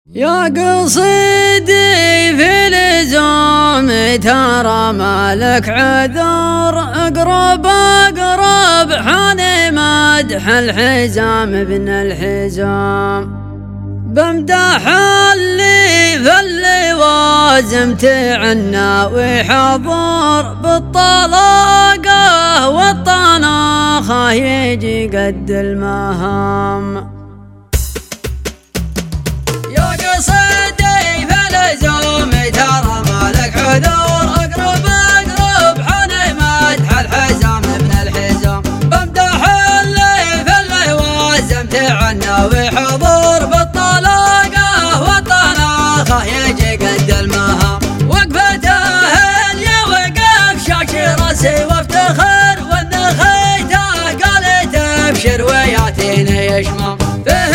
يا قصيدي في لزوم ترى مالك عذر، اقرب اقرب حان مدح الحزام ابن الحزام، بمدح اللي في اللوازم تعنى وحضر، بالطلاقه والطناخه يجي قد المهام. قصيدي في لزوم ترى مالك عذر، اقرب اقرب حان مدح الحزام ابن الحزام، بمدح اللي في اللوازم تعنى وحضور، بالطلاقه والطناخه يجي قد المهام. وقفته اللي وقف شاكر راسي وافتخر، والنخيته قالت ابشر وياتيني يشمام، فيه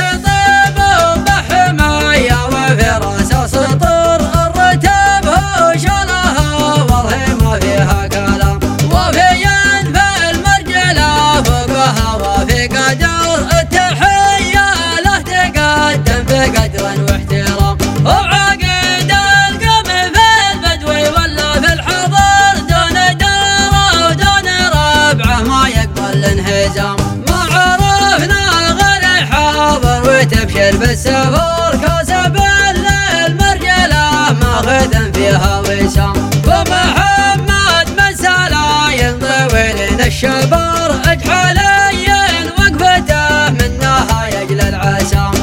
قدر واحترام، وعقد القم في البدوي ولا في الحضر، دون داره ودون ربعه ما يقبل الانهزام. ما عرفنا غير حاضر وتبشر بالسفر، كاسب للمرجله ماخذ فيها وسام، ومحمد من سلاين طويل الشبر، اجحلين وقفته منها يجل العسام،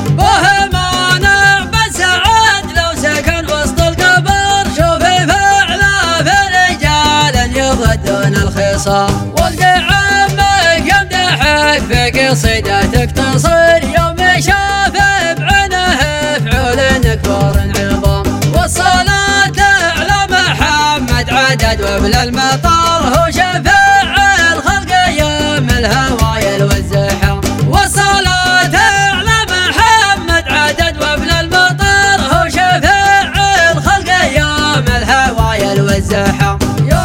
دون الخصام. والقى عمك يمدحك في قصيدتك تصير، يوم شاف بعينه فعول كبار عظام، والصلاة على محمد عدد وابن المطار، هو شفاع الخلق يوم الهوايل والزحام، والصلاة على محمد عدد وابن المطار، هو شفاع الخلق يوم الهوايل والزحام.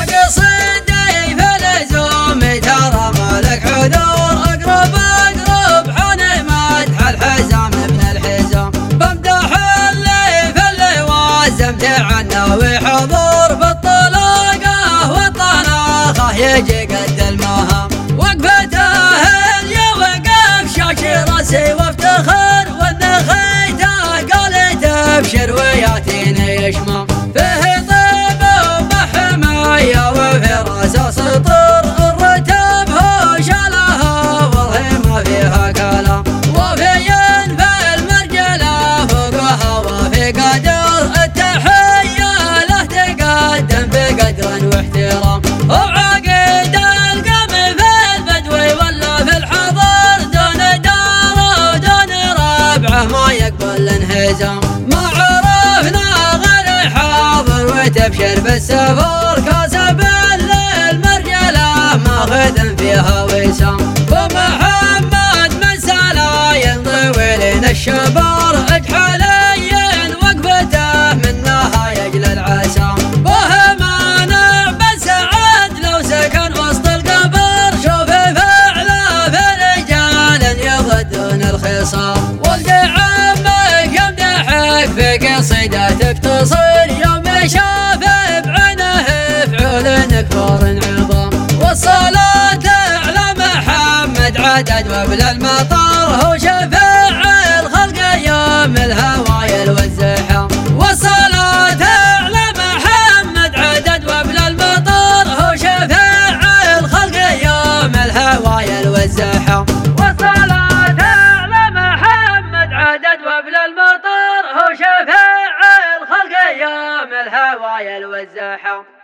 تعنى وحضور، بالطلاقه والطناخه يجي قد المهام. وقفته اللي وقف شاكر راسي وافتخر، والنخيته قالت ابشر وياتيني يشمام، فيه طيب ومحميه وفي راسه سطر، الرتب هو شالها والله ما فيها كلام، وفي ينفى المرجله فوقها وفي قدر بقدر واحترام، وعقد القم في البدوي ولا في الحضر، دون داره ودون ربعه ما يقبل الانهزام. ما عرفنا غير حاضر وتبشر بالسفر، كاسب للمرجله ماخذ فيها وسام، ومحمد من سلاين طويل الشبر، اجحلين وقفته منها يجل العسام، والقى عمك يمدحك في قصيدتك تصير، يوم شاف بعينه فعول كبار عظام، والصلاة على محمد عدد وابن المطار، هو شفاع الخلق يوم الهوايل والزحام، والصلاة على محمد عدد وابن المطار، هو شفاع الخلق يوم الهوايل والزحام، عدد وابن المطر، هو شفاع الخلق يوم الهوايل والزحام.